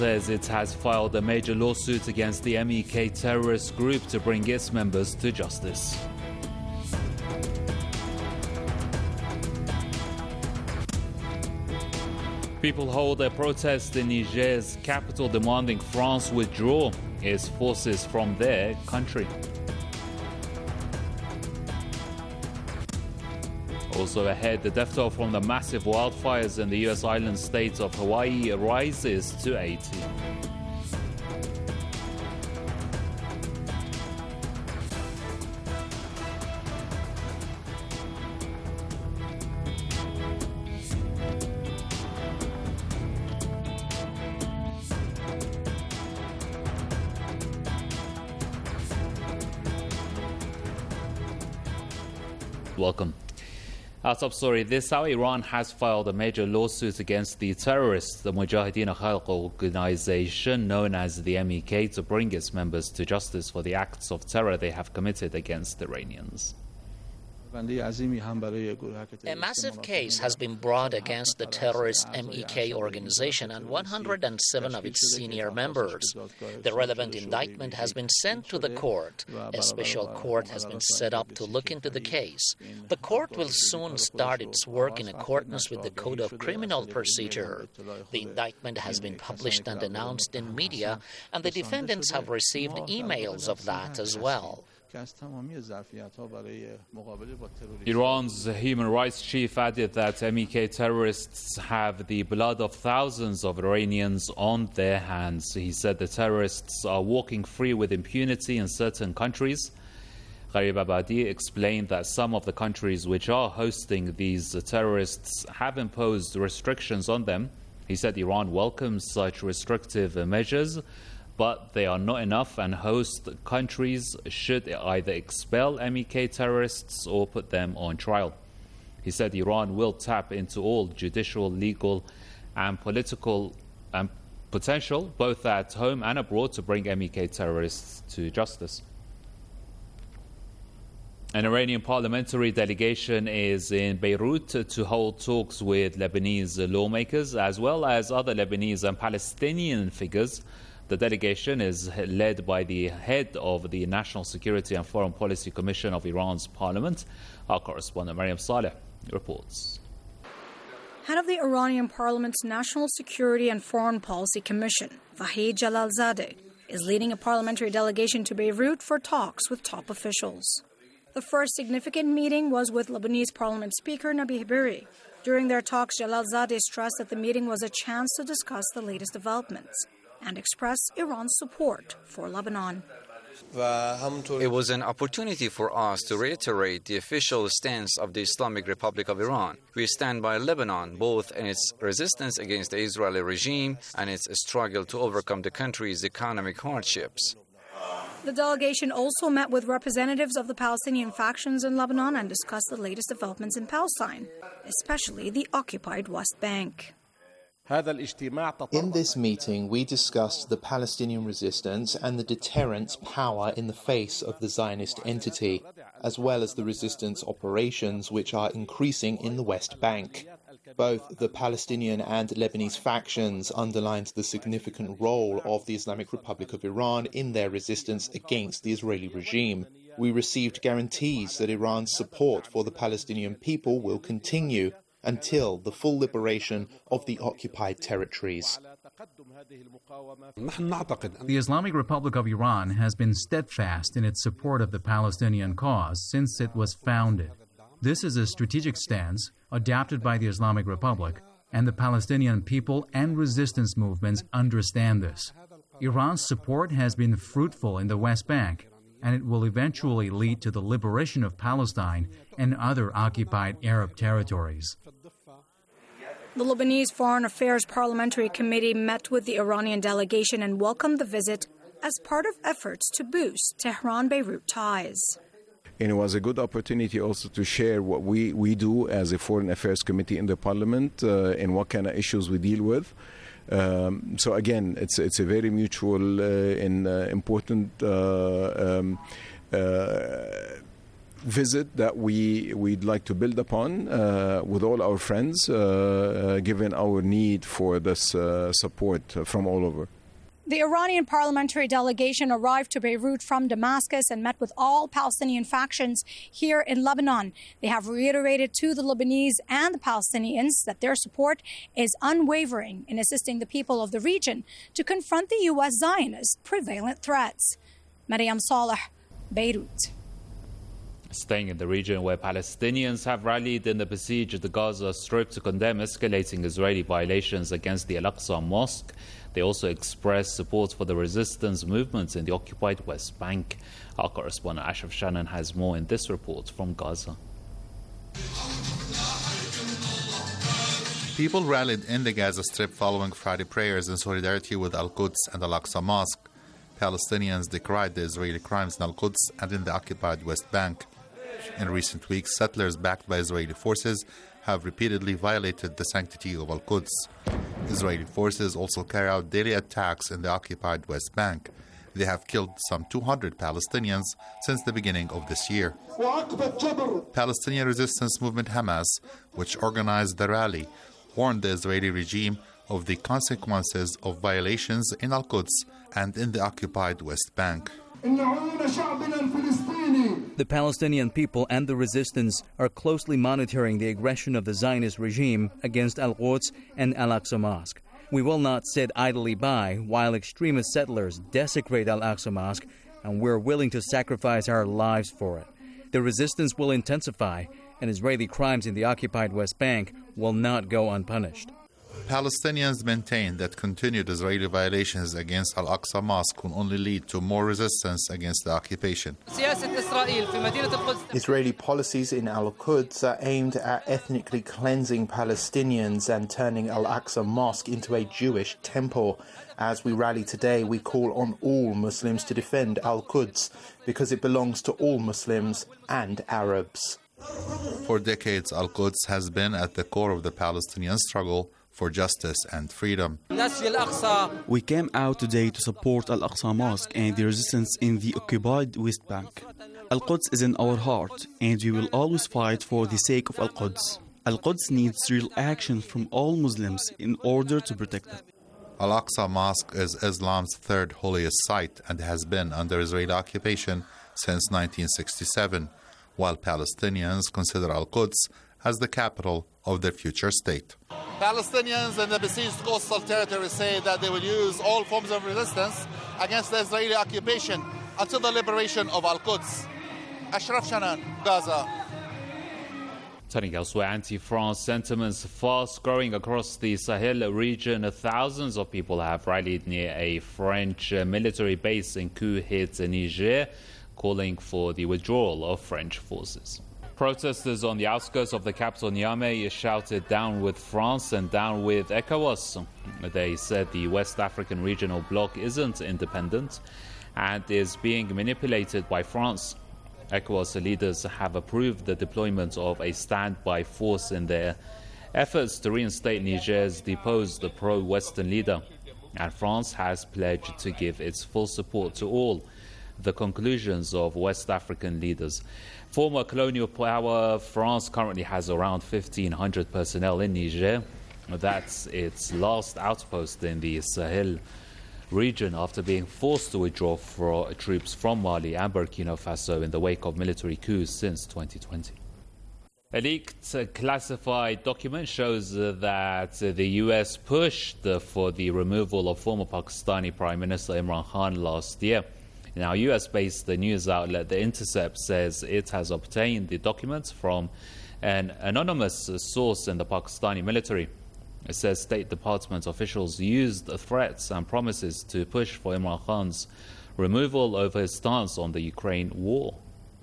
Says it has filed a major lawsuit against the MEK terrorist group to bring its members to justice. People hold a protest in Niger's capital demanding France withdraw its forces from their country. Also ahead, the death toll from the massive wildfires in the U.S. island state of Hawaii rises to 80. Welcome. Our top story this hour, Iran has filed a major lawsuit against the terrorists, the Mujahideen Khalq organization known as the MEK, to bring its members to justice for the acts of terror they have committed against Iranians. A massive case has been brought against the terrorist MEK organization and 107 of its senior members. The relevant indictment has been sent to the court. A special court has been set up to look into the case. The court will soon start its work in accordance with the Code of Criminal Procedure. The indictment has been published and announced in media, and the defendants have received emails of that as well. Iran's human rights chief added that MEK terrorists have the blood of thousands of Iranians on their hands. He said the terrorists are walking free with impunity in certain countries. Gharib Abadi explained that some of the countries which are hosting these terrorists have imposed restrictions on them. He said Iran welcomes such restrictive measures, but they are not enough, and host countries should either expel MEK terrorists or put them on trial. He said Iran will tap into all judicial, legal and political potential, both at home and abroad, to bring MEK terrorists to justice. An Iranian parliamentary delegation is in Beirut to hold talks with Lebanese lawmakers as well as other Lebanese and Palestinian figures. The delegation is led by the head of the National Security and Foreign Policy Commission of Iran's parliament. Our correspondent Mariam Saleh reports. Head of the Iranian Parliament's National Security and Foreign Policy Commission, Vahid Jalalzadeh, is leading a parliamentary delegation to Beirut for talks with top officials. The first significant meeting was with Lebanese Parliament Speaker Nabih Berri. During their talks, Jalalzadeh stressed that the meeting was a chance to discuss the latest developments and express Iran's support for Lebanon. It was an opportunity for us to reiterate the official stance of the Islamic Republic of Iran. We stand by Lebanon, both in its resistance against the Israeli regime and its struggle to overcome the country's economic hardships. The delegation also met with representatives of the Palestinian factions in Lebanon and discussed the latest developments in Palestine, especially the occupied West Bank. In this meeting, we discussed the Palestinian resistance and the deterrent power in the face of the Zionist entity, as well as the resistance operations which are increasing in the West Bank. Both the Palestinian and Lebanese factions underlined the significant role of the Islamic Republic of Iran in their resistance against the Israeli regime. We received guarantees that Iran's support for the Palestinian people will continue until the full liberation of the occupied territories. The Islamic Republic of Iran has been steadfast in its support of the Palestinian cause since it was founded. This is a strategic stance adopted by the Islamic Republic, and the Palestinian people and resistance movements understand this. Iran's support has been fruitful in the West Bank, and it will eventually lead to the liberation of Palestine and other occupied Arab territories. The Lebanese Foreign Affairs Parliamentary Committee met with the Iranian delegation and welcomed the visit as part of efforts to boost Tehran-Beirut ties. And it was a good opportunity also to share what we do as a Foreign Affairs Committee in the Parliament and what kind of issues we deal with. So again, it's a very mutual and important visit that we'd like to build upon with all our friends, given our need for this support from all over. The Iranian parliamentary delegation arrived to Beirut from Damascus and met with all Palestinian factions here in Lebanon. They have reiterated to the Lebanese and the Palestinians that their support is unwavering in assisting the people of the region to confront the U.S. Zionist prevalent threats. Mariam Saleh, Beirut. Staying in the region where Palestinians have rallied in the besieged Gaza Strip to condemn escalating Israeli violations against the Al-Aqsa Mosque, they also expressed support for the resistance movements in the occupied West Bank. Our correspondent Ashraf Shannon has more in this report from Gaza. People rallied in the Gaza Strip following Friday prayers in solidarity with Al-Quds and Al-Aqsa Mosque. Palestinians decried the Israeli crimes in Al-Quds and in the occupied West Bank. In recent weeks, settlers backed by Israeli forces have repeatedly violated the sanctity of Al-Quds. Israeli forces also carry out daily attacks in the occupied West Bank. They have killed some 200 Palestinians since the beginning of this year. Palestinian resistance movement Hamas, which organized the rally, warned the Israeli regime of the consequences of violations in Al-Quds and in the occupied West Bank. The Palestinian people and the resistance are closely monitoring the aggression of the Zionist regime against Al-Quds and Al-Aqsa Mosque. We will not sit idly by while extremist settlers desecrate Al-Aqsa Mosque, and we're willing to sacrifice our lives for it. The resistance will intensify, and Israeli crimes in the occupied West Bank will not go unpunished. Palestinians maintain that continued Israeli violations against Al-Aqsa Mosque will only lead to more resistance against the occupation. Israeli policies in Al-Quds are aimed at ethnically cleansing Palestinians and turning Al-Aqsa Mosque into a Jewish temple. As we rally today, we call on all Muslims to defend Al-Quds because it belongs to all Muslims and Arabs. For decades, Al-Quds has been at the core of the Palestinian struggle for justice and freedom. We came out today to support Al-Aqsa Mosque and the resistance in the occupied West Bank. Al-Quds is in our heart, and we will always fight for the sake of Al-Quds. Al-Quds needs real action from all Muslims in order to protect it. Al-Aqsa Mosque is Islam's third holiest site and has been under Israeli occupation since 1967, while Palestinians consider Al-Quds as the capital of their future state. Palestinians in the besieged coastal territory say that they will use all forms of resistance against the Israeli occupation until the liberation of Al-Quds. Ashraf Shannon, Gaza. Turning elsewhere, anti-France sentiments fast growing across the Sahel region. Thousands of people have rallied near a French military base in Kouhit, Niger, calling for the withdrawal of French forces. Protesters on the outskirts of the capital Niamey shouted down with France and down with ECOWAS. They said the West African regional bloc isn't independent and is being manipulated by France. ECOWAS leaders have approved the deployment of a standby force in their efforts to reinstate Niger's deposed pro-Western leader, and France has pledged to give its full support to all the conclusions of West African leaders. Former colonial power France currently has around 1,500 personnel in Niger. That's its last outpost in the Sahel region after being forced to withdraw troops from Mali and Burkina Faso in the wake of military coups since 2020. A leaked classified document shows that the US pushed for the removal of former Pakistani Prime Minister Imran Khan last year. Now, US-based news outlet The Intercept says it has obtained the documents from an anonymous source in the Pakistani military. It says State Department officials used threats and promises to push for Imran Khan's removal over his stance on the Ukraine war.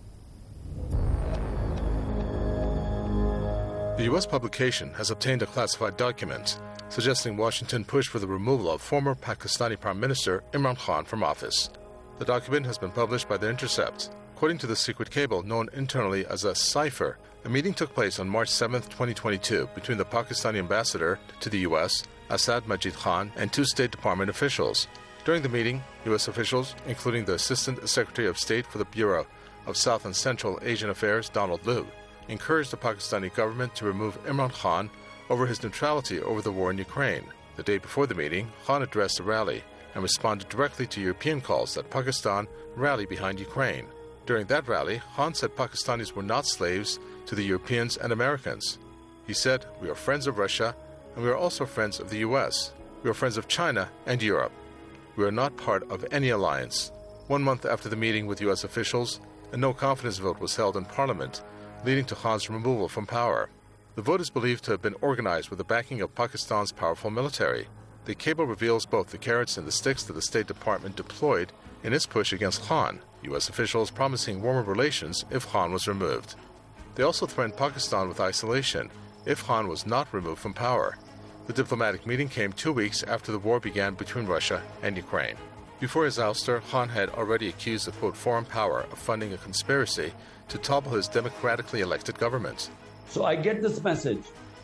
The U.S. publication has obtained a classified document suggesting Washington pushed for the removal of former Pakistani Prime Minister Imran Khan from office. The document has been published by The Intercept. According to the secret cable known internally as a cipher, a meeting took place on March 7, 2022 between the Pakistani ambassador to the U.S., Asad Majid Khan, and two State Department officials. During the meeting, U.S. officials, including the Assistant Secretary of State for the Bureau of South and Central Asian Affairs, Donald Lu, encouraged the Pakistani government to remove Imran Khan over his neutrality over the war in Ukraine. The day before the meeting, Khan addressed a rally and responded directly to European calls that Pakistan rally behind Ukraine. During that rally, Khan said Pakistanis were not slaves to the Europeans and Americans. He said, "We are friends of Russia, and we are also friends of the US. We are friends of China and Europe. We are not part of any alliance." 1 month after the meeting with US officials, a no-confidence vote was held in Parliament, leading to Khan's removal from power. The vote is believed to have been organized with the backing of Pakistan's powerful military. The cable reveals both the carrots and the sticks that the State Department deployed in its push against Khan, U.S. officials promising warmer relations if Khan was removed. They also threatened Pakistan with isolation if Khan was not removed from power. The diplomatic meeting came 2 weeks after the war began between Russia and Ukraine. Before his ouster, Khan had already accused the quote foreign power of funding a conspiracy to topple his democratically elected government. So I get this message.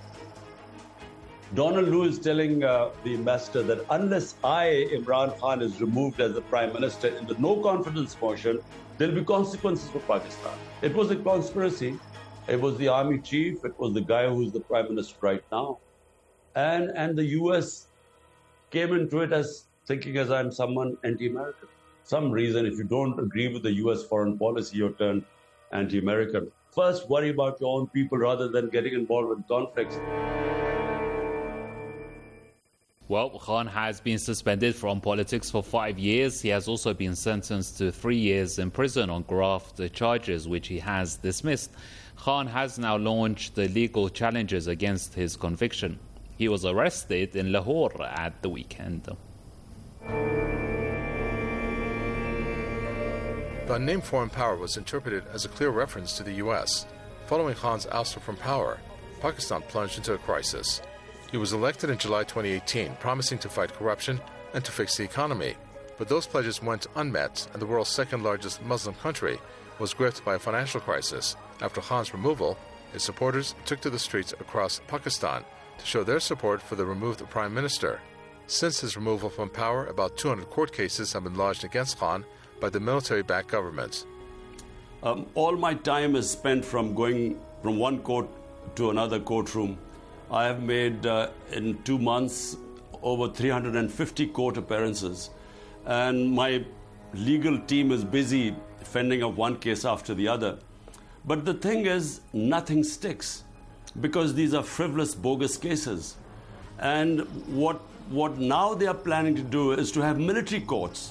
Donald Lu is telling the ambassador that unless Imran Khan, is removed as the Prime Minister in the no-confidence motion, there will be consequences for Pakistan. It was a conspiracy. It was the army chief. It was the guy who's the Prime Minister right now. And the US came into it as thinking as I'm someone anti-American. Some reason, if you don't agree with the US foreign policy, you're turned anti-American. First, worry about your own people rather than getting involved with conflicts. Well, Khan has been suspended from politics for 5 years. He has also been sentenced to 3 years in prison on graft charges, which he has dismissed. Khan has now launched the legal challenges against his conviction. He was arrested in Lahore at the weekend. The unnamed foreign power was interpreted as a clear reference to the U.S. Following Khan's ouster from power, Pakistan plunged into a crisis. He was elected in July 2018, promising to fight corruption and to fix the economy. But those pledges went unmet, and the world's second-largest Muslim country was gripped by a financial crisis. After Khan's removal, his supporters took to the streets across Pakistan to show their support for the removed prime minister. Since his removal from power, about 200 court cases have been lodged against Khan by the military-backed government. All my time is spent from going from one court to another courtroom. I have made, in 2 months, over 350 court appearances. And my legal team is busy fending off one case after the other. But the thing is, nothing sticks because these are frivolous, bogus cases. And what now they are planning to do is to have military courts.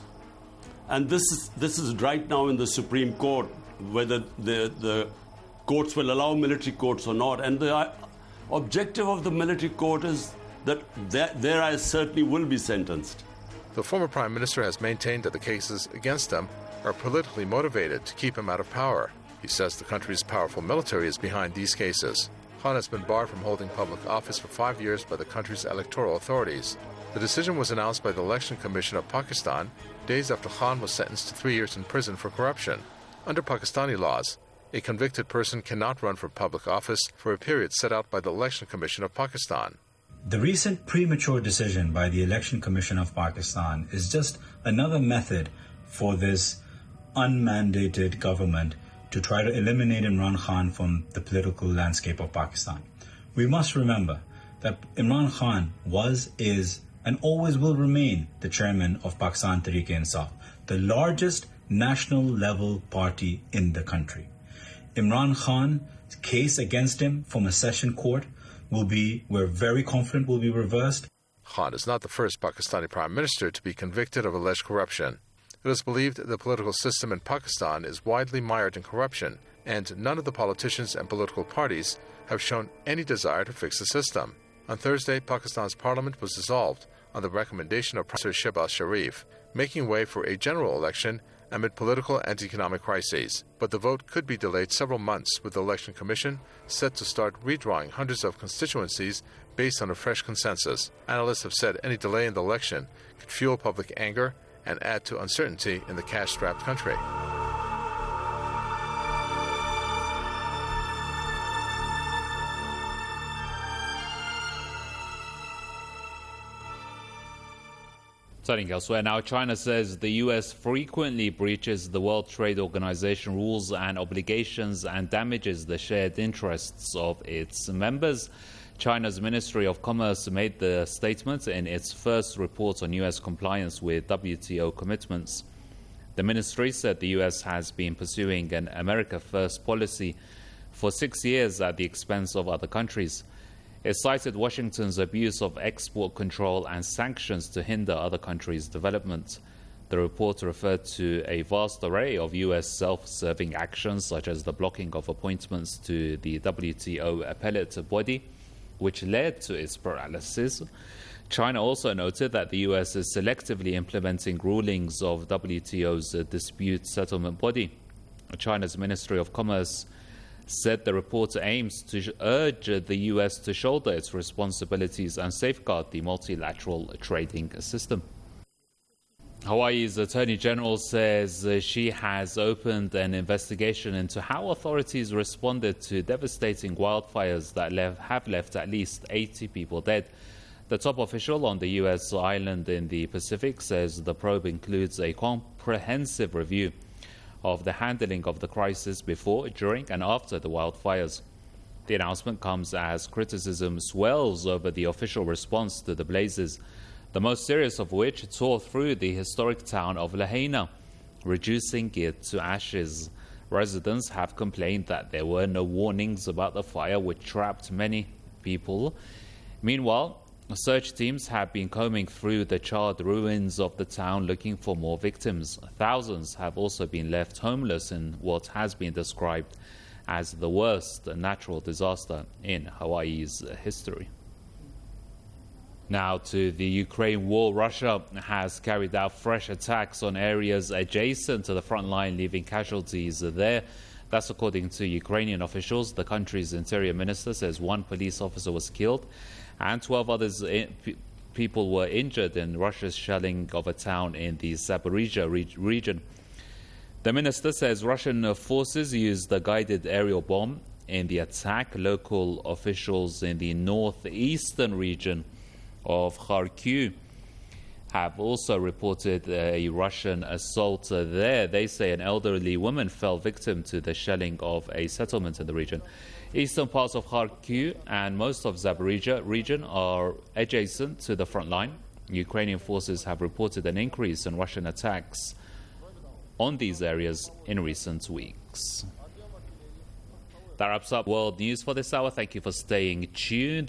And this is right now in the Supreme Court, whether the courts will allow military courts or not. And the objective of the military court is that there I certainly will be sentenced. The former prime minister has maintained that the cases against him are politically motivated to keep him out of power. He says the country's powerful military is behind these cases. Khan has been barred from holding public office for 5 years by the country's electoral authorities. The decision was announced by the Election Commission of Pakistan days after Khan was sentenced to 3 years in prison for corruption. Under Pakistani laws, a convicted person cannot run for public office for a period set out by the Election Commission of Pakistan. The recent premature decision by the Election Commission of Pakistan is just another method for this unmandated government to try to eliminate Imran Khan from the political landscape of Pakistan. We must remember that Imran Khan was, is, and always will remain the chairman of Pakistan Tehreek-e-Insaf, the largest national level party in the country. Imran Khan's case against him from a session court we're very confident will be reversed. Khan is not the first Pakistani prime minister to be convicted of alleged corruption. It is believed the political system in Pakistan is widely mired in corruption, and none of the politicians and political parties have shown any desire to fix the system. On Thursday, Pakistan's parliament was dissolved on the recommendation of Prime Minister Shehbaz Sharif, making way for a general election amid political and economic crises. But the vote could be delayed several months, with the Election Commission set to start redrawing hundreds of constituencies based on a fresh consensus. Analysts have said any delay in the election could fuel public anger and add to uncertainty in the cash-strapped country. Turning elsewhere now, China says the U.S. frequently breaches the World Trade Organization rules and obligations and damages the shared interests of its members. China's Ministry of Commerce made the statement in its first report on U.S. compliance with WTO commitments. The ministry said the U.S. has been pursuing an America First policy for 6 years at the expense of other countries. It cited Washington's abuse of export control and sanctions to hinder other countries' development. The report referred to a vast array of U.S. self-serving actions, such as the blocking of appointments to the WTO appellate body, which led to its paralysis. China also noted that the U.S. is selectively implementing rulings of WTO's dispute settlement body. China's Ministry of Commerce said the report aims to urge the U.S. to shoulder its responsibilities and safeguard the multilateral trading system. Hawaii's Attorney General says she has opened an investigation into how authorities responded to devastating wildfires that have left at least 80 people dead. The top official on the U.S. island in the Pacific says the probe includes a comprehensive review of the handling of the crisis before, during and after the wildfires. The announcement comes as criticism swells over the official response to the blazes, the most serious of which tore through the historic town of Lahaina, reducing it to ashes. Residents have complained that there were no warnings about the fire, which trapped many people. Meanwhile, search teams have been combing through the charred ruins of the town looking for more victims. Thousands have also been left homeless in what has been described as the worst natural disaster in Hawaii's history. Now to the Ukraine war. Russia has carried out fresh attacks on areas adjacent to the front line, leaving casualties there. That's according to Ukrainian officials. The country's interior minister says one police officer was killed and 12 others people were injured in Russia's shelling of a town in the Zaporizhia region. The minister says Russian forces used a guided aerial bomb in the attack. Local officials in the northeastern region of Kharkiv have also reported a Russian assault there. They say an elderly woman fell victim to the shelling of a settlement in the region. Eastern parts of Kharkiv and most of Zaporizhia region are adjacent to the front line. Ukrainian forces have reported an increase in Russian attacks on these areas in recent weeks. That wraps up World News for this hour. Thank you for staying tuned.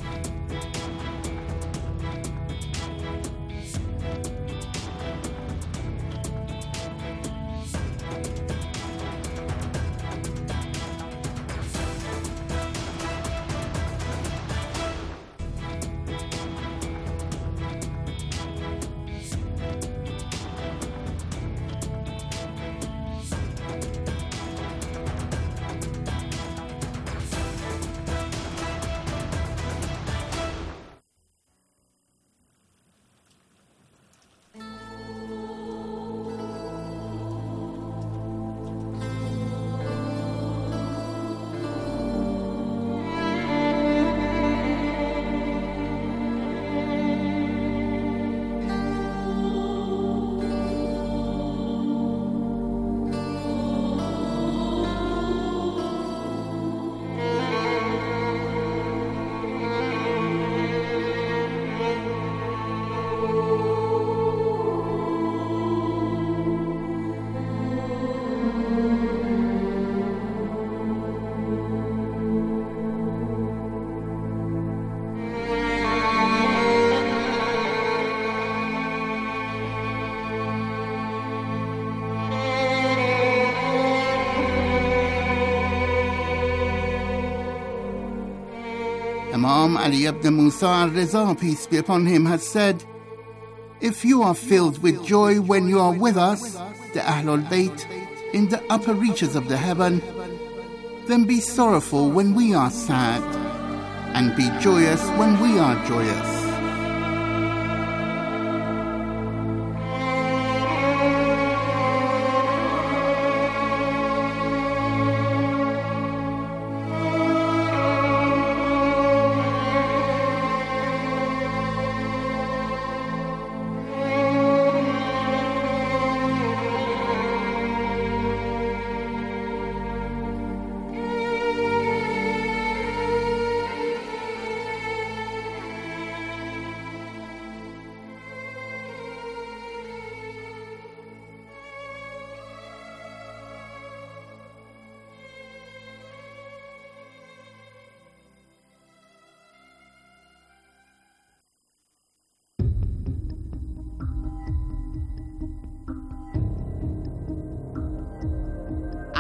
Imam Ali ibn Musa al-Riza, peace be upon him, has said, "If you are filled with joy when you are with us, the Ahlul Bayt, in the upper reaches of the heaven, then be sorrowful when we are sad, and be joyous when we are joyous."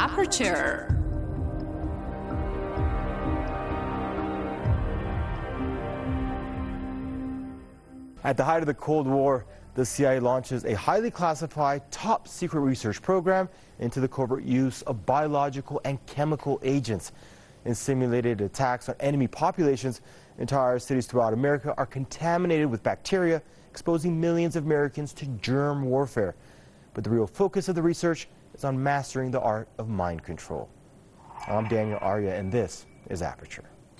Aperture. At the height of the Cold War, the CIA launches a highly classified, top-secret research program into the covert use of biological and chemical agents. In simulated attacks on enemy populations, entire cities throughout America are contaminated with bacteria, exposing millions of Americans to germ warfare. But the real focus of the research is on mastering the art of mind control. I'm Daniel Arya, and this is Aperture.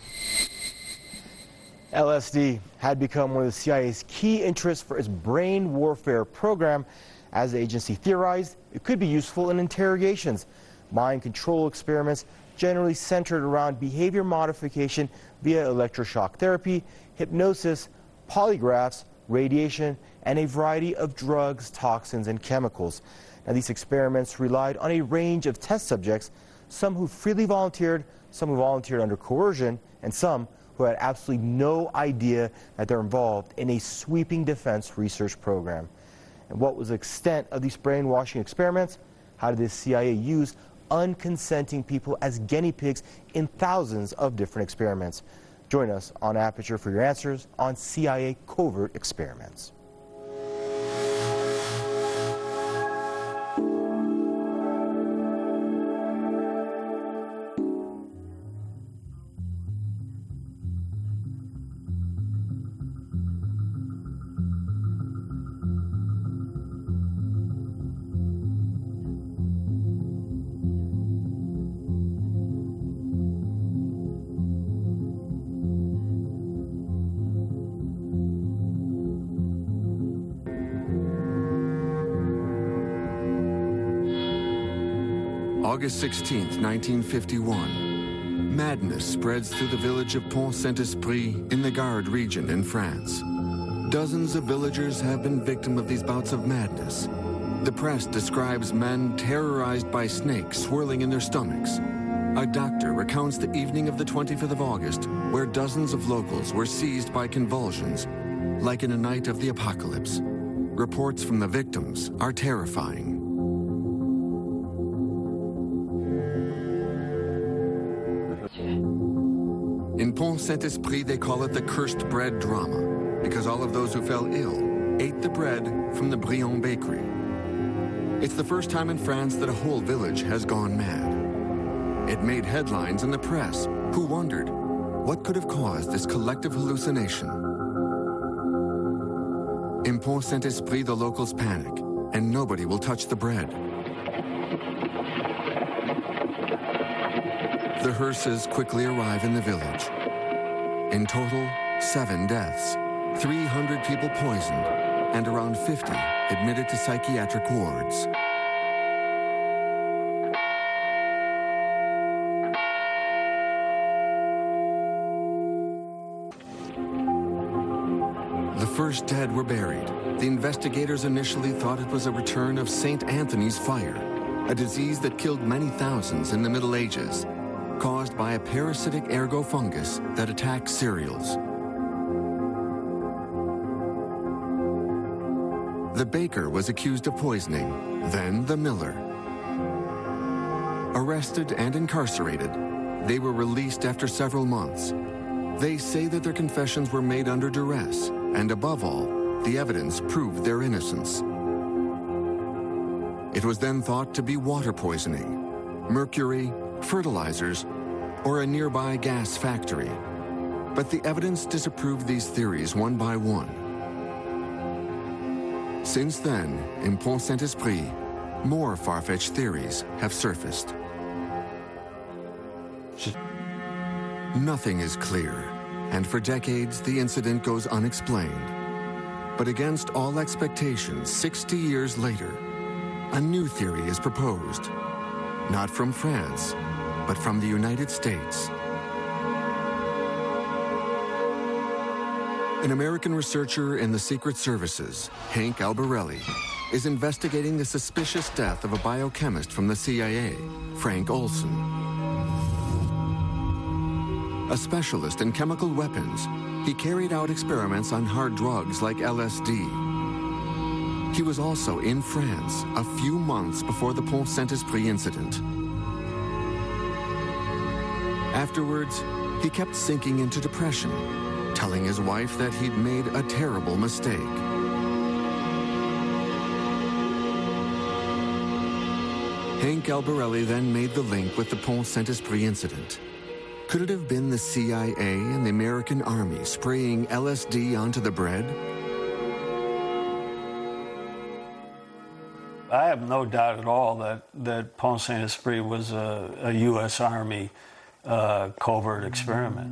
LSD had become one of the CIA's key interests for its brain warfare program. As the agency theorized, it could be useful in interrogations. Mind control experiments generally centered around behavior modification via electroshock therapy, hypnosis, polygraphs, radiation, and a variety of drugs, toxins, and chemicals. Now, these experiments relied on a range of test subjects, some who freely volunteered, some who volunteered under coercion, and some who had absolutely no idea that they're involved in a sweeping defense research program. And what was the extent of these brainwashing experiments? How did the CIA use unconsenting people as guinea pigs in thousands of different experiments? Join us on Aperture for your answers on CIA covert experiments. August 16th, 1951. Madness spreads through the village of Pont-Saint-Esprit in the Gard region in France. Dozens of villagers have been victim of these bouts of madness. The press describes men terrorized by snakes swirling in their stomachs. A doctor recounts the evening of the 25th of August, where dozens of locals were seized by convulsions, like in a night of the apocalypse. Reports from the victims are terrifying. In Pont-Saint-Esprit, they call it the cursed bread drama, because all of those who fell ill ate the bread from the Briand bakery. It's the first time in France that a whole village has gone mad. It made headlines in the press, who wondered what could have caused this collective hallucination. In Pont-Saint-Esprit, the locals panic, and nobody will touch the bread. The hearses quickly arrive in the village. In total, 7 deaths, 300 people poisoned, and around 50 admitted to psychiatric wards. The first dead were buried. The investigators initially thought it was a return of St. Anthony's fire, a disease that killed many thousands in the Middle Ages, caused by a parasitic ergo fungus that attacks cereals. The baker was accused of poisoning, then the miller. Arrested and incarcerated, they were released after several months. They say that their confessions were made under duress, and above all, the evidence proved their innocence. It was then thought to be water poisoning, mercury, fertilizers, or a nearby gas factory. But the evidence disapproved these theories one by one. Since then, in Pont-Saint-Esprit, more far-fetched theories have surfaced. Nothing is clear, and for decades the incident goes unexplained. But against all expectations, 60 years later, a new theory is proposed, not from France, but from the United States. An American researcher in the Secret Services, Hank Albarelli, is investigating the suspicious death of a biochemist from the CIA, Frank Olson. A specialist in chemical weapons, he carried out experiments on hard drugs like LSD. He was also in France a few months before the Pont-Saint-Esprit incident. Afterwards, he kept sinking into depression, telling his wife that he'd made a terrible mistake. Hank Albarelli then made the link with the Pont Saint-Esprit incident. Could it have been the CIA and the American Army spraying LSD onto the bread? I have no doubt at all that Pont Saint-Esprit was a U.S. Army covert experiment.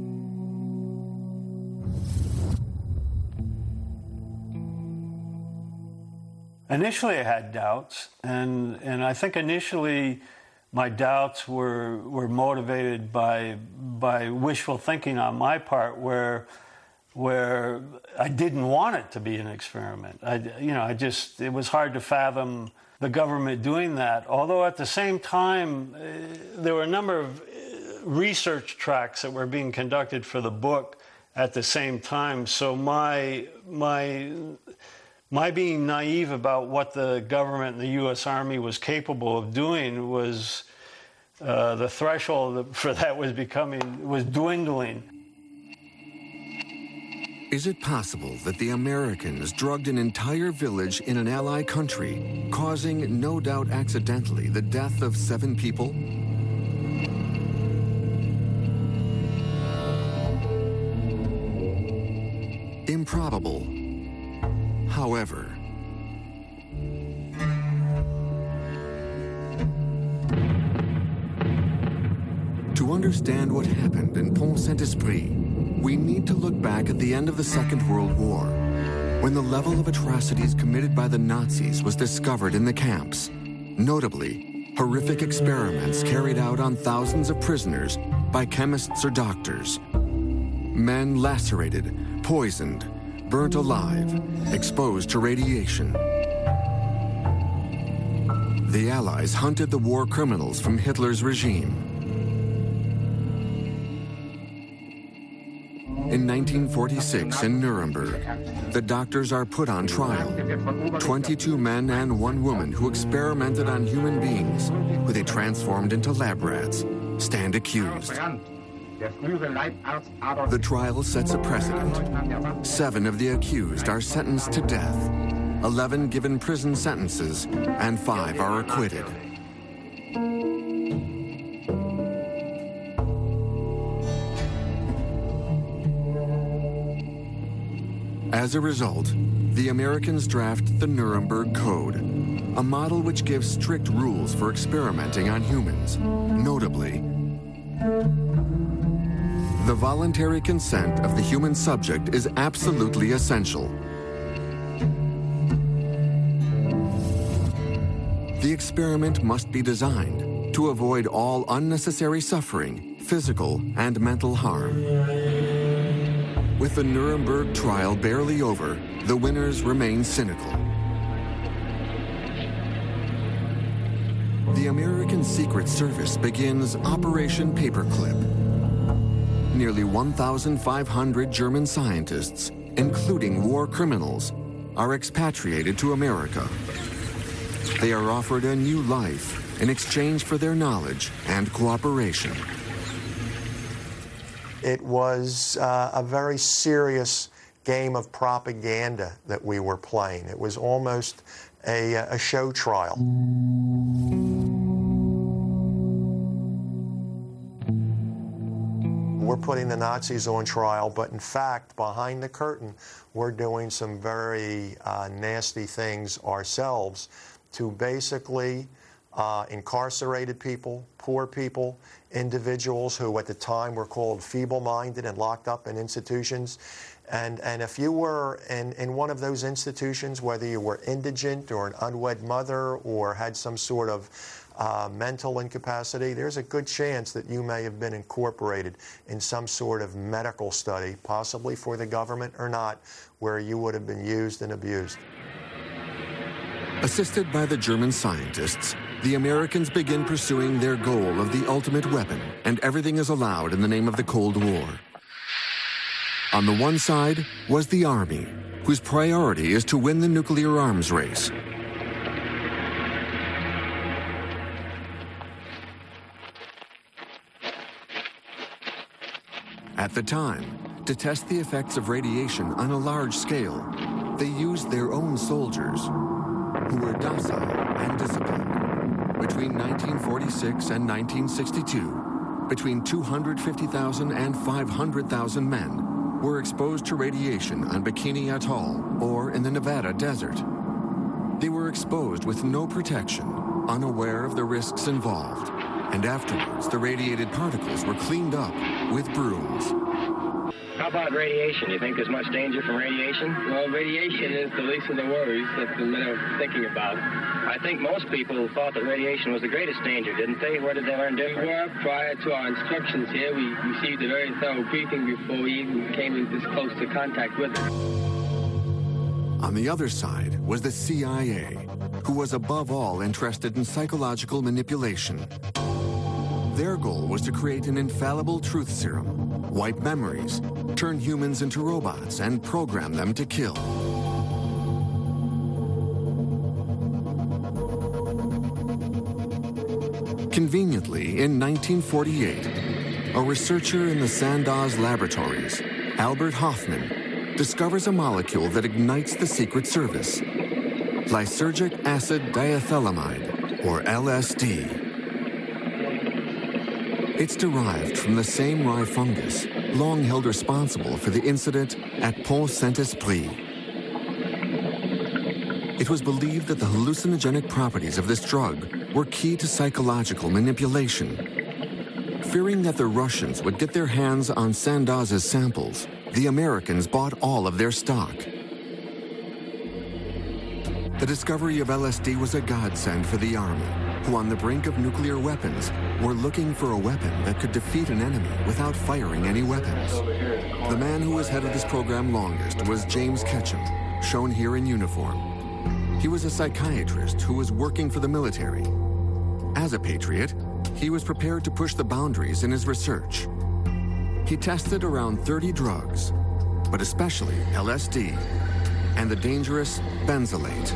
Initially, I had doubts, and I think initially my doubts were motivated by wishful thinking on my part, where I didn't want it to be an experiment. It was hard to fathom the government doing that. Although at the same time, there were a number of research tracks that were being conducted for the book at the same time. So my being naive about what the government and the U.S. Army was capable of doing was the threshold for that was dwindling. Is it possible that the Americans drugged an entire village in an ally country, causing, no doubt accidentally, the death of 7 people? Improbable. However, to understand what happened in Pont Saint-Esprit, we need to look back at the end of the Second World War, when the level of atrocities committed by the Nazis was discovered in the camps. Notably, horrific experiments carried out on thousands of prisoners by chemists or doctors. Men lacerated, poisoned, burnt alive, exposed to radiation. The Allies hunted the war criminals from Hitler's regime. In 1946 in Nuremberg, the doctors are put on trial. 22 men and 1 woman who experimented on human beings, who they transformed into lab rats, stand accused. The trial sets a precedent. 7 of the accused are sentenced to death, 11 given prison sentences, and 5 are acquitted. As a result, the Americans draft the Nuremberg Code, a model which gives strict rules for experimenting on humans. Notably, the voluntary consent of the human subject is absolutely essential. The experiment must be designed to avoid all unnecessary suffering, physical and mental harm. With the Nuremberg trial barely over, the winners remain cynical. The American Secret Service begins Operation Paperclip. Nearly 1,500 German scientists, including war criminals, are expatriated to America. They are offered a new life in exchange for their knowledge and cooperation. It was a very serious game of propaganda that we were playing. It was almost a show trial. We're putting the Nazis on trial, but in fact, behind the curtain, we're doing some very nasty things ourselves to basically incarcerated people, poor people, individuals who at the time were called feeble-minded and locked up in institutions. And if you were in one of those institutions, whether you were indigent or an unwed mother or had some sort of mental incapacity, there's a good chance that you may have been incorporated in some sort of medical study, possibly for the government or not, where you would have been used and abused. Assisted by the German scientists, the Americans begin pursuing their goal of the ultimate weapon, and everything is allowed in the name of the Cold War. On the one side was the Army, whose priority is to win the nuclear arms race. At the time, to test the effects of radiation on a large scale, they used their own soldiers, who were docile and disciplined. Between 1946 and 1962, between 250,000 and 500,000 men were exposed to radiation on Bikini Atoll or in the Nevada desert. They were exposed with no protection, unaware of the risks involved, and afterwards the radiated particles were cleaned up with brooms. How about radiation? Do you think there's much danger from radiation? Well, radiation is the least of the worries that the men are thinking about. I think most people thought that radiation was the greatest danger, didn't they? Where did they learn different? Well, prior to our instructions here, we received a very thorough briefing before we even came in this close to contact with it. On the other side was the CIA, who was above all interested in psychological manipulation. Their goal was to create an infallible truth serum, wipe memories, turn humans into robots, and program them to kill. Conveniently, in 1948, a researcher in the Sandoz laboratories, Albert Hoffman, discovers a molecule that ignites the Secret Service, lysergic acid diethylamide, or LSD. It's derived from the same rye fungus long held responsible for the incident at Pont Saint-Esprit. It was believed that the hallucinogenic properties of this drug were key to psychological manipulation. Fearing that the Russians would get their hands on Sandoz's samples, the Americans bought all of their stock. The discovery of LSD was a godsend for the Army, who on the brink of nuclear weapons were looking for a weapon that could defeat an enemy without firing any weapons. The man who was head of this program longest was James Ketchum, shown here in uniform. He was a psychiatrist who was working for the military. As a patriot, he was prepared to push the boundaries in his research. He tested around 30 drugs, but especially LSD and the dangerous benzolate.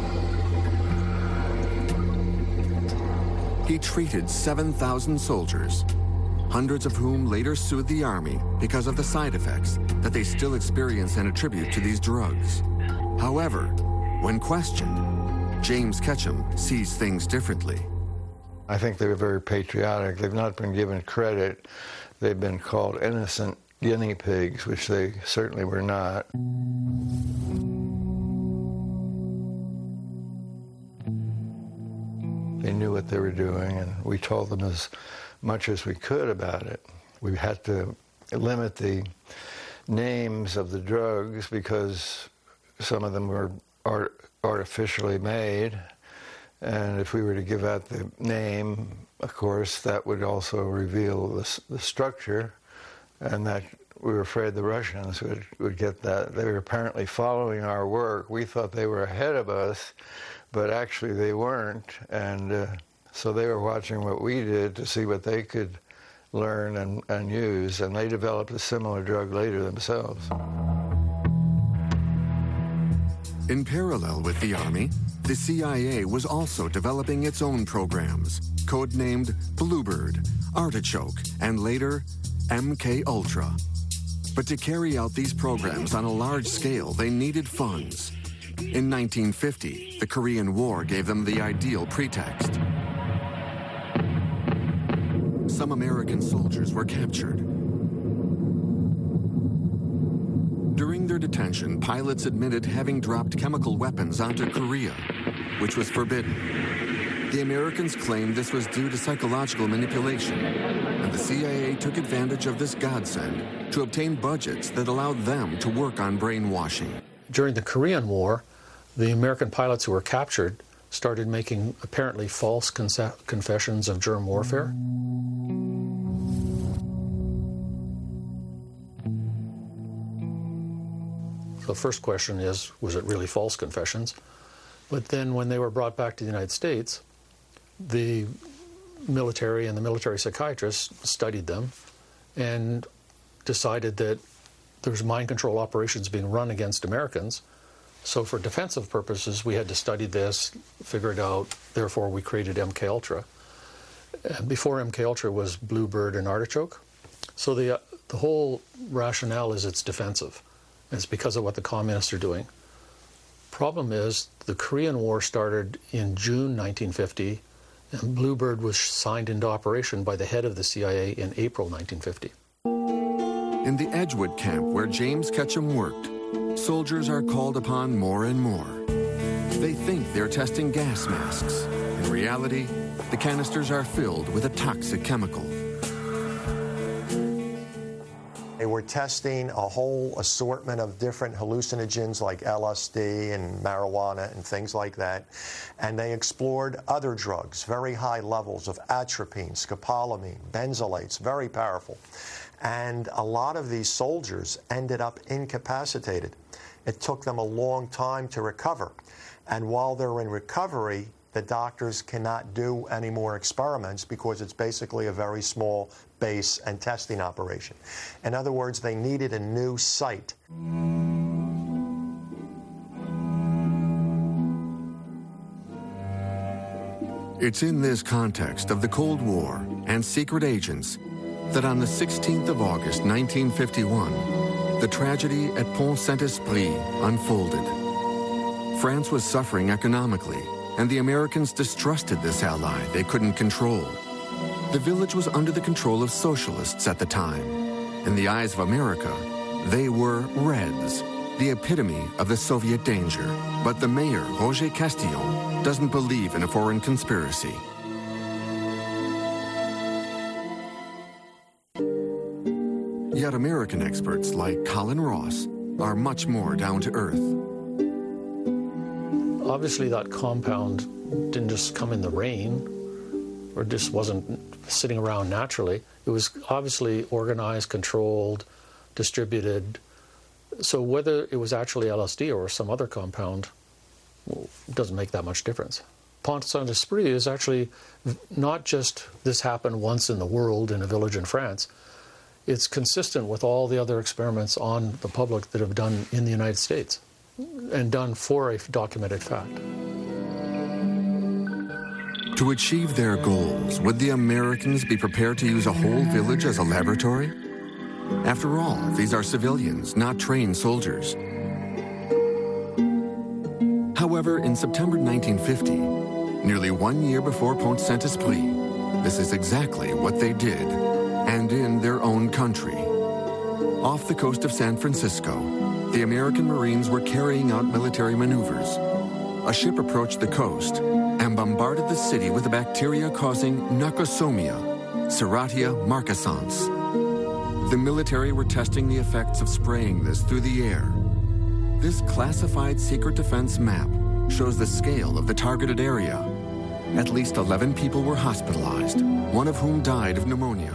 He treated 7,000 soldiers, hundreds of whom later sued the Army because of the side effects that they still experience and attribute to these drugs. However, when questioned, James Ketchum sees things differently. I think they were very patriotic. They've not been given credit. They've been called innocent guinea pigs, which they certainly were not. They knew what they were doing, and we told them as much as we could about it. We had to limit the names of the drugs because some of them were artificially made, and if we were to give out the name, of course, that would also reveal the structure, and that we were afraid the Russians would get that. They were apparently following our work. We thought they were ahead of us, but actually they weren't, and so they were watching what we did to see what they could learn and use, and they developed a similar drug later themselves. In parallel with the Army, the CIA was also developing its own programs, codenamed Bluebird, Artichoke, and later MK Ultra. But to carry out these programs on a large scale, they needed funds. In 1950, the Korean War gave them the ideal pretext. Some American soldiers were captured. During their detention, pilots admitted having dropped chemical weapons onto Korea, which was forbidden. The Americans claimed this was due to psychological manipulation, and the CIA took advantage of this godsend to obtain budgets that allowed them to work on brainwashing. During the Korean War, the American pilots who were captured started making apparently false confessions of germ warfare. So the first question is, was it really false confessions? But then when they were brought back to the United States, the military and the military psychiatrists studied them and decided that there was mind control operations being run against Americans. So for defensive purposes, we had to study this, figure it out. Therefore, we created MK Ultra. Before MK Ultra was Bluebird and Artichoke. So the The whole rationale is it's defensive. It's because of what the communists are doing. Problem is, the Korean War started in June 1950, and Bluebird was signed into operation by the head of the CIA in April 1950. In the Edgewood camp where James Ketchum worked, soldiers are called upon more and more. They think they're testing gas masks. In reality, the canisters are filled with a toxic chemical. They were testing a whole assortment of different hallucinogens like LSD and marijuana and things like that. And they explored other drugs, very high levels of atropine, scopolamine, benzolates, very powerful. And a lot of these soldiers ended up incapacitated. It took them a long time to recover. And while they're in recovery, the doctors cannot do any more experiments because it's basically a very small base and testing operation. In other words, they needed a new site. It's in this context of the Cold War and secret agents that on the 16th of August, 1951, the tragedy at Pont Saint-Esprit unfolded. France was suffering economically, and the Americans distrusted this ally they couldn't control. The village was under the control of socialists at the time. In the eyes of America, they were Reds, the epitome of the Soviet danger. But the mayor, Roger Castillon, doesn't believe in a foreign conspiracy. Yet American experts like Colin Ross are much more down to earth. Obviously, that compound didn't just come in the rain, or just wasn't sitting around naturally. It was obviously organized, controlled, distributed. So whether it was actually LSD or some other compound, well, it doesn't make that much difference. Pont Saint-Esprit is actually not just this happened once in the world in a village in France. It's consistent with all the other experiments on the public that have done in the United States and done for a documented fact. To achieve their goals, would the Americans be prepared to use a whole village as a laboratory? After all, these are civilians, not trained soldiers. However, in September 1950, nearly 1 year before Pont Saint-Esprit, this is exactly what they did, and in their own country. Off the coast of San Francisco, the American Marines were carrying out military maneuvers. A ship approached the coast and bombarded the city with a bacteria causing Noxosomia, Serratia marcescens. The military were testing the effects of spraying this through the air. This classified secret defense map shows the scale of the targeted area. At least 11 people were hospitalized, one of whom died of pneumonia.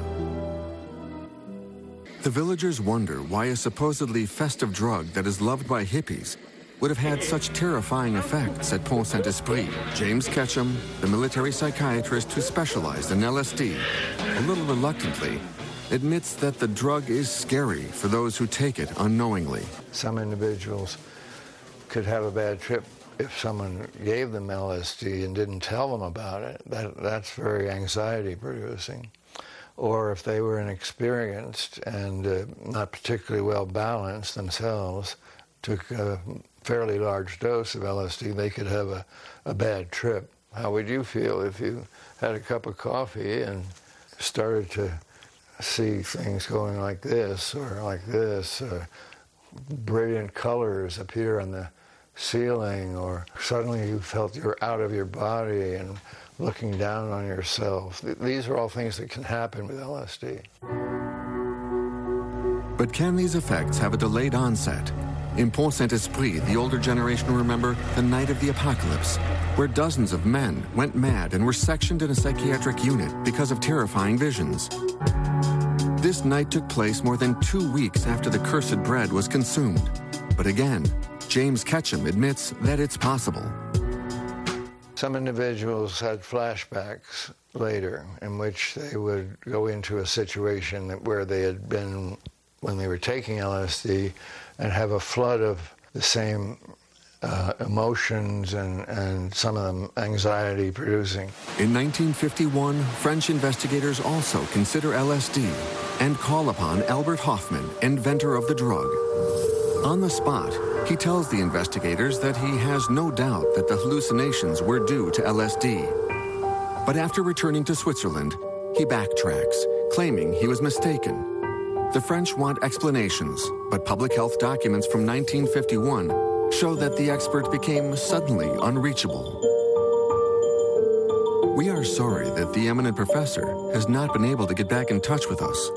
The villagers wonder why a supposedly festive drug that is loved by hippies would have had such terrifying effects at Pont Saint-Esprit. James Ketchum, the military psychiatrist who specialized in LSD, a little reluctantly, admits that the drug is scary for those who take it unknowingly. Some individuals could have a bad trip if someone gave them LSD and didn't tell them about it. That's very anxiety-producing. Or if they were inexperienced and not particularly well-balanced themselves, took a fairly large dose of LSD, they could have a bad trip. How would you feel if you had a cup of coffee and started to see things going like this, or brilliant colors appear on the ceiling, or suddenly you felt you're out of your body and looking down on yourself? These are all things that can happen with LSD. But can these effects have a delayed onset? In Pont Saint-Esprit, the older generation remember the night of the apocalypse, where dozens of men went mad and were sectioned in a psychiatric unit because of terrifying visions. This night took place more than 2 weeks after the cursed bread was consumed. But again, James Ketchum admits that it's possible. Some individuals had flashbacks later in which they would go into a situation where they had been when they were taking LSD and have a flood of the same emotions and some of them anxiety-producing. In 1951, French investigators also consider LSD and call upon Albert Hofmann, inventor of the drug. On the spot, he tells the investigators that he has no doubt that the hallucinations were due to LSD. But after returning to Switzerland, he backtracks, claiming he was mistaken. The French want explanations, but public health documents from 1951 show that the expert became suddenly unreachable. We are sorry that the eminent professor has not been able to get back in touch with us.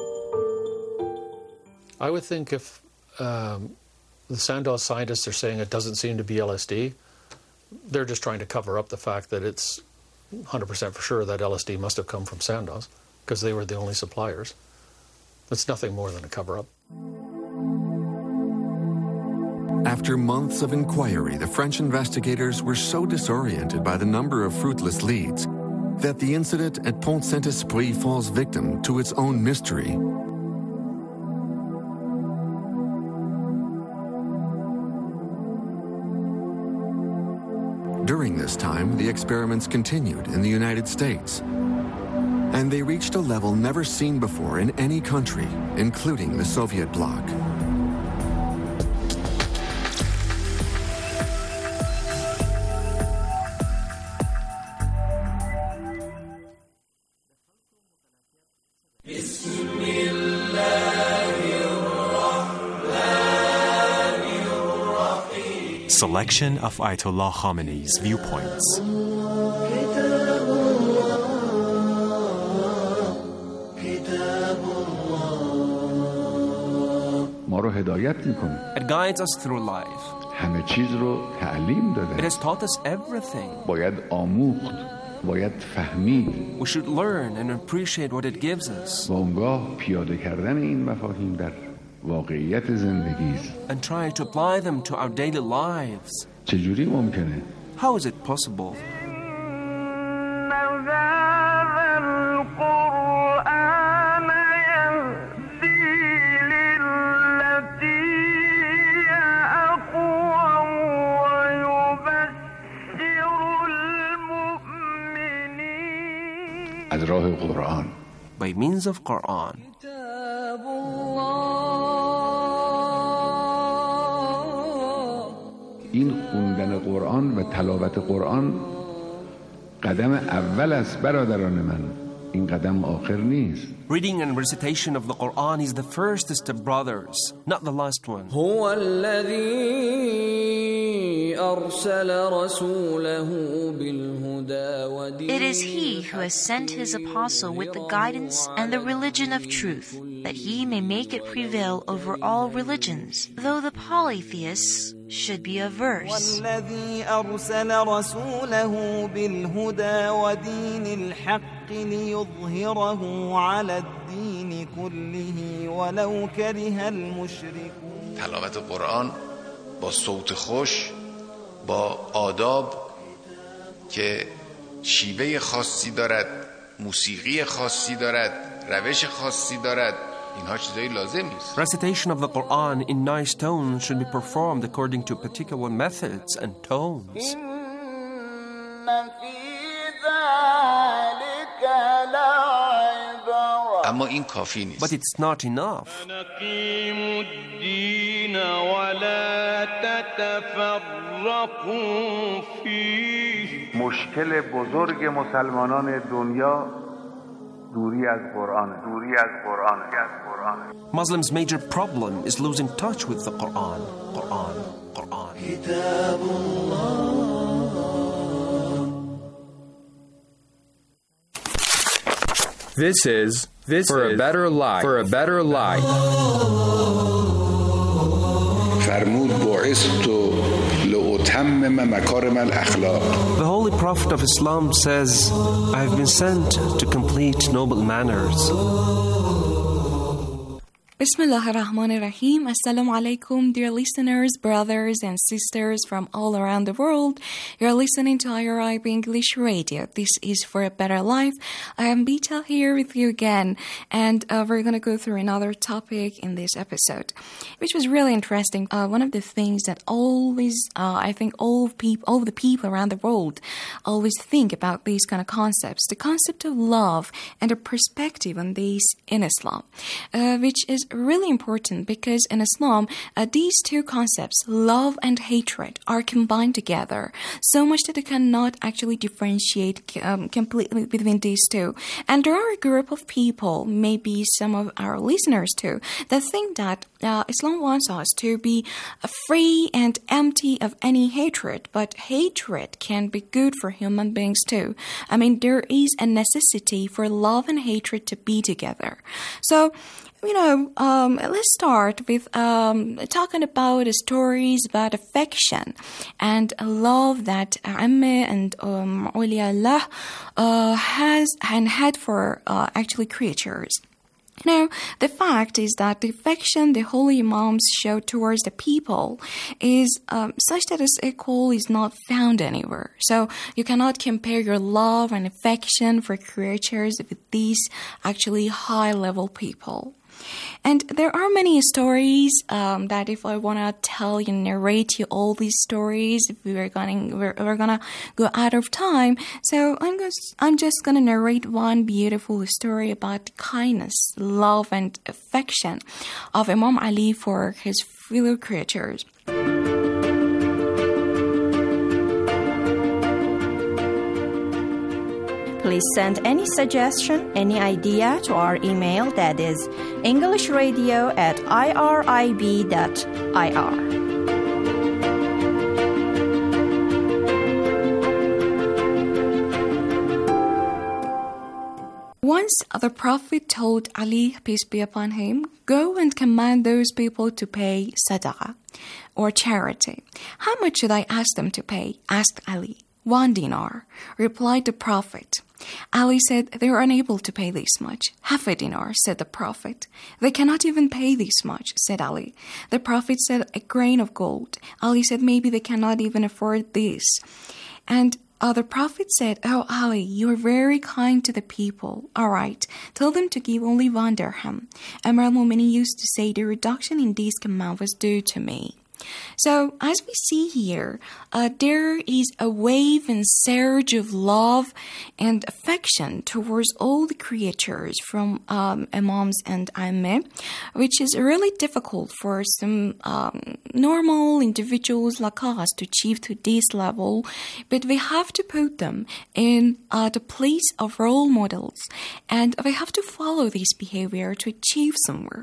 I would think if the Sandoz scientists are saying it doesn't seem to be LSD, they're just trying to cover up the fact that it's 100% for sure that LSD must have come from Sandoz, because they were the only suppliers. It's nothing more than a cover-up. After months of inquiry, the French investigators were so disoriented by the number of fruitless leads that the incident at Pont Saint-Esprit falls victim to its own mystery. During this time, the experiments continued in the United States, and they reached a level never seen before in any country, including the Soviet bloc. Selection of Ayatollah Khamenei's viewpoints. It guides us through life. It has taught us everything. We should learn and appreciate what it gives us. And try to apply them to our daily lives. How is it possible? By means of Quran. این خوندن قرآن و تلاوت قرآن قدم اول است برادران من. این قدم آخر نیست. Reading and recitation of the Quran is the first step, brothers, not the last one. هو الذي أرسل رسوله بالهدى ودين. It is He who has sent His apostle with the guidance and the religion of truth, that He may make it prevail over all religions, though the polytheists should be averse. والذي أرسل رسوله بالهدى ودين الحق ليظهره على الدين كله ولو كره المشركون. تلاوت قرآن با صوت خوش، با آداب که شیوه خاصی دارد، موسیقی خاصی دارد، روش خاصی دارد، اینها چیزایی لازم نیست. Recitation of the Quran in nice tones should be performed according to particular methods and tones. اما این کافی نیست. But it's not enough. مشکل بزرگ مسلمانان دنیا دوری از قرآن. Muslims' major problem is losing touch with the Quran. This is For a Better Life. فرمود بعثت لأتمم مکارم الاخلاق. The Holy Prophet of Islam says, I have been sent to complete noble manners. Bismillahirrahmanirrahim. Assalamu alaikum, dear listeners, brothers and sisters from all around the world. You're listening to IRIB English Radio. This is For a Better Life. I am Bita here with you again, and we're going to go through another topic in this episode, which was really interesting. One of the things that always, I think all the people around the world always think about these kind of concepts, the concept of love and a perspective on these in Islam, which is really important because in Islam, these two concepts, love and hatred, are combined together so much that you cannot actually differentiate completely between these two. And there are a group of people, maybe some of our listeners too, that think that Islam wants us to be free and empty of any hatred, but hatred can be good for human beings too. I mean, there is a necessity for love and hatred to be together. So, let's start with talking about stories about affection and love that Ammah and Awliya Allah has and had for actually creatures. The fact is that the affection the holy imams show towards the people is such that its equal is not found anywhere. So you cannot compare your love and affection for creatures with these actually high-level people. And there are many stories that if I want to tell you, narrate you all these stories, we're gonna go out of time. So I'm just gonna narrate one beautiful story about the kindness, love, and affection of Imam Ali for his fellow creatures. Please send any suggestion, any idea to our email, that is englishradio@irib.ir. Once the Prophet told Ali, peace be upon him, go and command those people to pay sadaqah, or charity. How much should I ask them to pay? Asked Ali. 1 dinar, replied the Prophet. Ali said, they are unable to pay this much. 0.5 dinar, said the Prophet. They cannot even pay this much, said Ali. The Prophet said, a grain of gold. Ali said, maybe they cannot even afford this. And the Prophet said, oh Ali, you are very kind to the people. All right, tell them to give only 1 dirham. Amir al-Mu'minin used to say, the reduction in this command was due to me. So, as we see here, there is a wave and surge of love and affection towards all the creatures from Imams and Ammah, which is really difficult for some normal individuals like us to achieve to this level, but we have to put them in the place of role models, and we have to follow this behavior to achieve somewhere.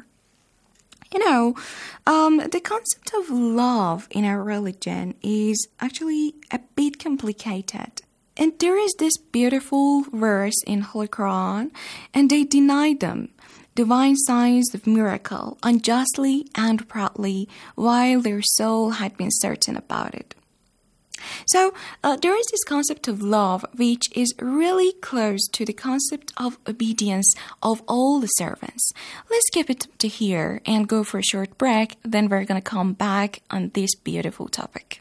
The concept of love in our religion is actually a bit complicated. And there is this beautiful verse in Holy Quran, and they denied them divine signs of miracle unjustly and proudly, while their soul had been certain about it. So there is this concept of love which is really close to the concept of obedience of all the servants. Let's keep it to here and go for a short break, then we're going to come back on this beautiful topic.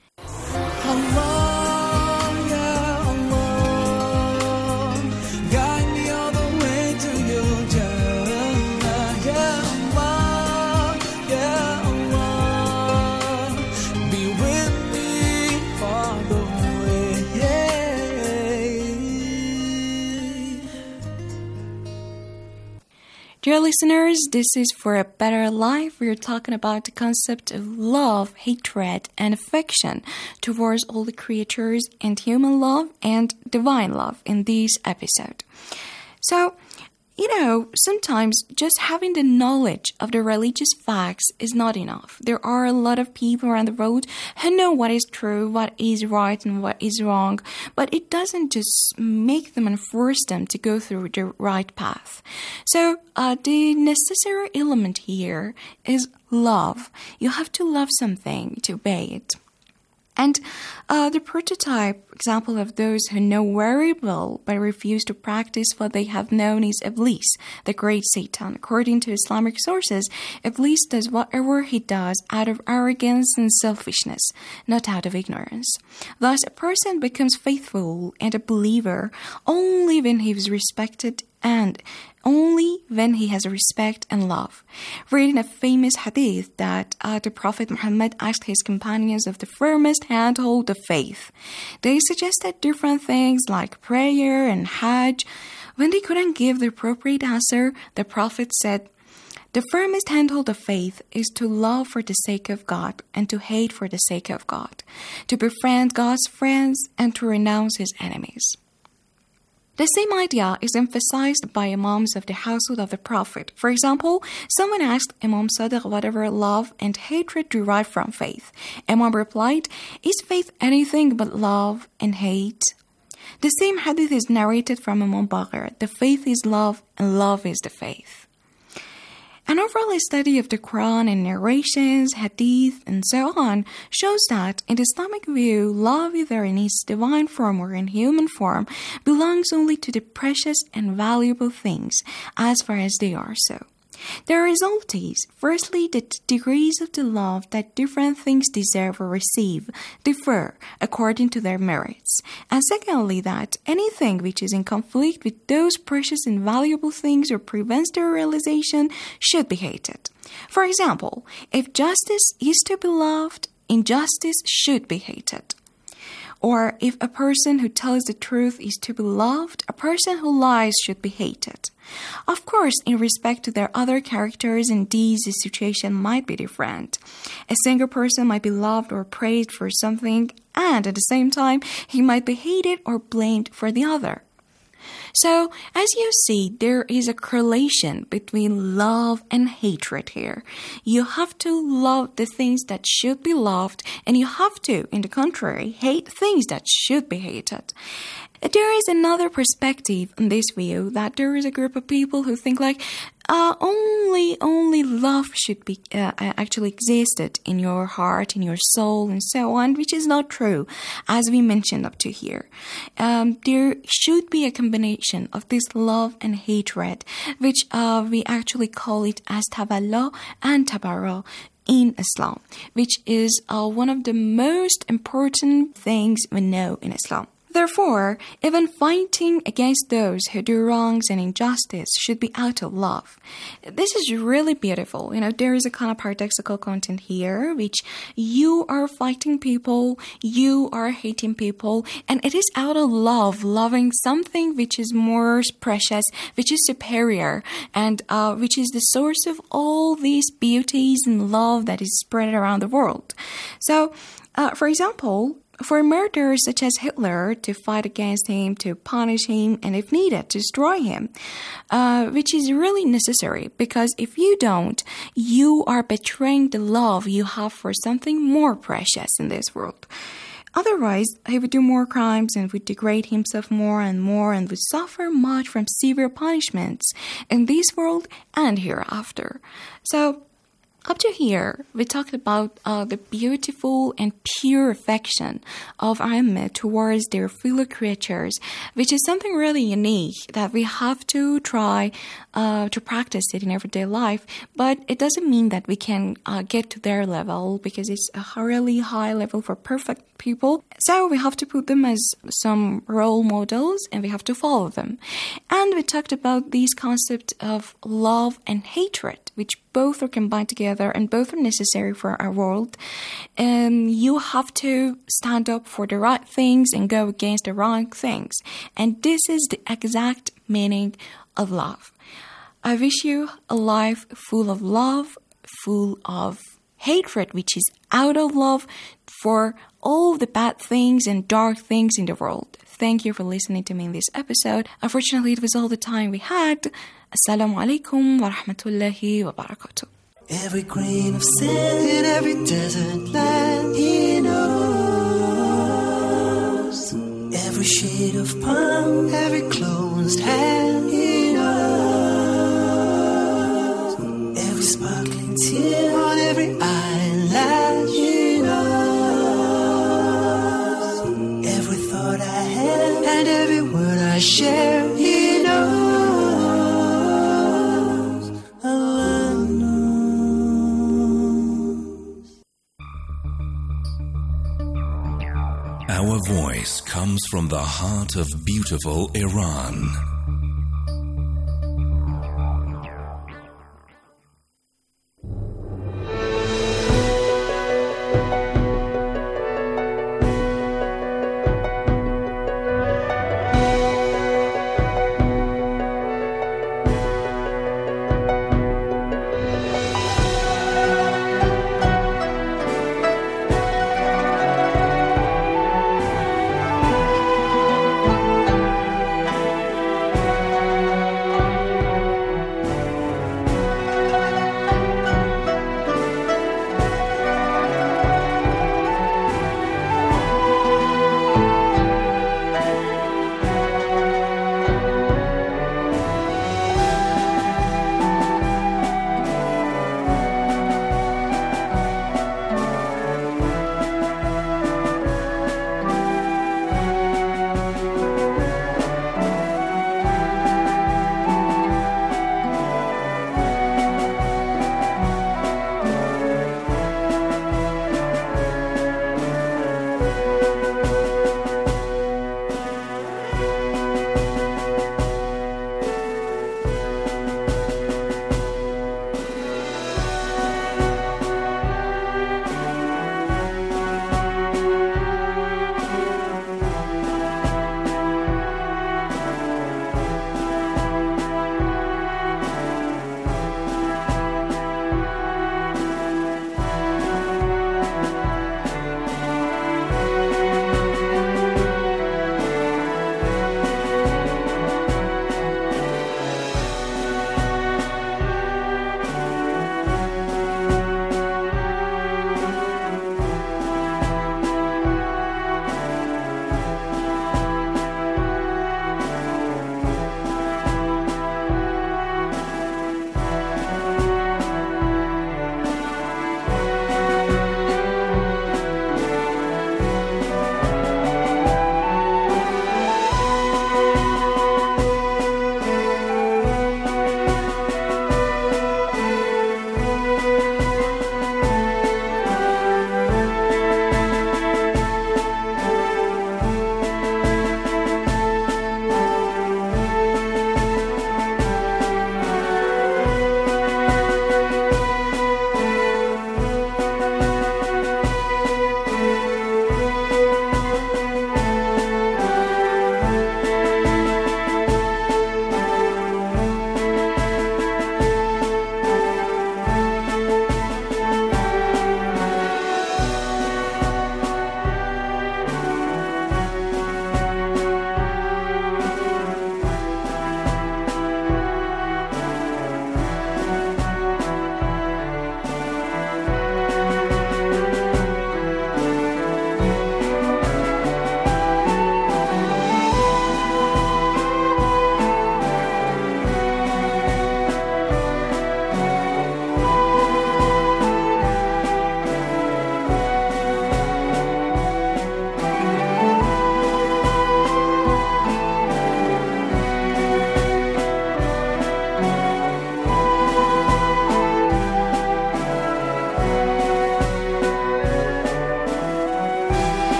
Dear listeners, this is For a Better Life. We're talking about the concept of love, hatred, and affection towards all the creatures, and human love and divine love in this episode. So, sometimes just having the knowledge of the religious facts is not enough. There are a lot of people around the world who know what is true, what is right, and what is wrong, but it doesn't just make them and force them to go through the right path. So, the necessary element here is love. You have to love something to obey it. And the prototype example of those who know very well but refuse to practice what they have known is Iblis, the great Satan. According to Islamic sources, Iblis does whatever he does out of arrogance and selfishness, not out of ignorance. Thus, a person becomes faithful and a believer only when he is respected and only when he has respect and love. Reading a famous hadith that the Prophet Muhammad asked his companions of the firmest handhold of faith. They suggested different things like prayer and Hajj. When they couldn't give the appropriate answer, the Prophet said, "The firmest handhold of faith is to love for the sake of God and to hate for the sake of God, to befriend God's friends and to renounce his enemies." The same idea is emphasized by imams of the household of the Prophet. For example, someone asked Imam Sadiq whatever love and hatred derive from faith. Imam replied, "Is faith anything but love and hate?" The same hadith is narrated from Imam Baqir. The faith is love and love is the faith. An overall study of the Quran and narrations, hadith, and so on shows that, in the Islamic view, love, either in its divine form or in human form, belongs only to the precious and valuable things, as far as they are so. The result is, firstly, that the degrees of the love that different things deserve or receive differ according to their merits. And secondly, that anything which is in conflict with those precious and valuable things or prevents their realization should be hated. For example, if justice is to be loved, injustice should be hated. Or if a person who tells the truth is to be loved, a person who lies should be hated. Of course, in respect to their other characters and deeds, the situation might be different. A single person might be loved or praised for something, and at the same time, he might be hated or blamed for the other. So, as you see, there is a correlation between love and hatred here. You have to love the things that should be loved, and you have to, in the contrary, hate things that should be hated. There is another perspective in this view, that there is a group of people who think like only love should be actually existed in your heart, in your soul, and so on, which is not true, as we mentioned up to here. There should be a combination of this love and hatred, which we actually call it as tawalla and tabara in Islam, which is one of the most important things we know in Islam. Therefore, even fighting against those who do wrongs and injustice should be out of love. This is really beautiful. There is a kind of paradoxical content here, which you are fighting people, you are hating people, and it is out of love, loving something which is more precious, which is superior, and which is the source of all these beauties and love that is spread around the world. So, for example, for murderers such as Hitler, to fight against him, to punish him, and if needed, to destroy him, which is really necessary, because if you don't, you are betraying the love you have for something more precious in this world. Otherwise, he would do more crimes and would degrade himself more and would suffer much from severe punishments in this world and hereafter. So, up to here, we talked about the beautiful and pure affection of A'immah towards their fellow creatures, which is something really unique that we have to try to practice it in everyday life. But it doesn't mean that we can get to their level, because it's a really high level for perfect people. So we have to put them as some role models and we have to follow them. And we talked about these concepts of love and hatred, which both are combined together and both are necessary for our world. You have to stand up for the right things and go against the wrong things. And this is the exact meaning of love. I wish you a life full of love, full of hatred, which is out of love for all the bad things and dark things in the world. Thank you for listening to me in this episode. Unfortunately, it was all the time we had. Assalamu alaikum wa rahmatullahi wa barakatuh. Every grain of sand in every desert land, He knows. Every shade of palm, every closed hand, He knows. Every sparkling tear on every eyelash, He knows. I share. He knows. Allah knows. Our voice comes from the heart of beautiful Iran.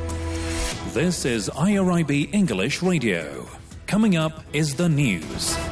This is IRIB English Radio. Coming up is the news.